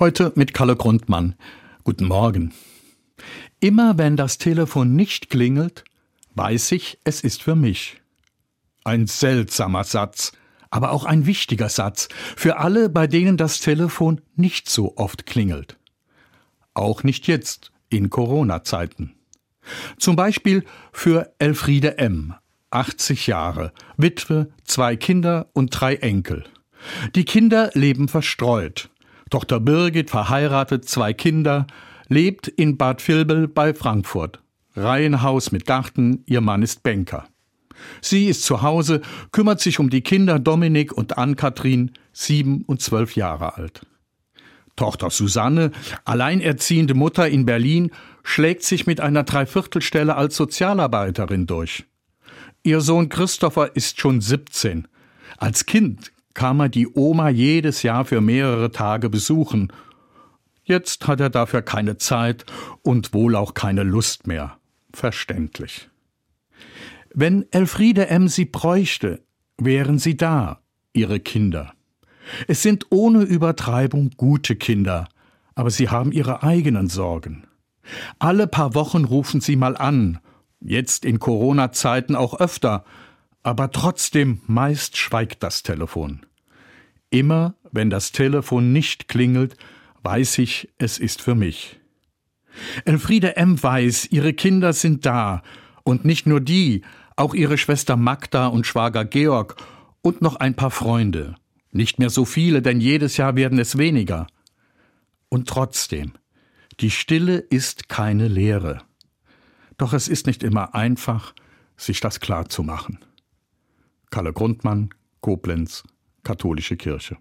Heute mit Kalle Grundmann. Guten Morgen. Immer wenn das Telefon nicht klingelt, weiß ich, es ist für mich. Ein seltsamer Satz, aber auch ein wichtiger Satz für alle, bei denen das Telefon nicht so oft klingelt. Auch nicht jetzt, in Corona-Zeiten. Zum Beispiel für Elfriede M., 80 Jahre, Witwe, 2 Kinder und 3 Enkel. Die Kinder leben verstreut. Tochter Birgit, verheiratet, 2 Kinder, lebt in Bad Vilbel bei Frankfurt. Reihenhaus mit Garten, ihr Mann ist Banker. Sie ist zu Hause, kümmert sich um die Kinder Dominik und Ann-Kathrin, 7 und 12 Jahre alt. Tochter Susanne, alleinerziehende Mutter in Berlin, schlägt sich mit einer Dreiviertelstelle als Sozialarbeiterin durch. Ihr Sohn Christopher ist schon 17. Als Kind kam er die Oma jedes Jahr für mehrere Tage besuchen. Jetzt hat er dafür keine Zeit und wohl auch keine Lust mehr. Verständlich. Wenn Elfriede M. sie bräuchte, wären sie da, ihre Kinder. Es sind ohne Übertreibung gute Kinder, aber sie haben ihre eigenen Sorgen. Alle paar Wochen rufen sie mal an, jetzt in Corona-Zeiten auch öfter, aber trotzdem meist schweigt das Telefon. Immer, wenn das Telefon nicht klingelt, weiß ich, es ist für mich. Elfriede M. weiß, ihre Kinder sind da, und nicht nur die, auch ihre Schwester Magda und Schwager Georg und noch ein paar Freunde. Nicht mehr so viele, denn jedes Jahr werden es weniger. Und trotzdem, die Stille ist keine Leere. Doch es ist nicht immer einfach, sich das klarzumachen. Kalle Grundmann, Koblenz, Katholische Kirche.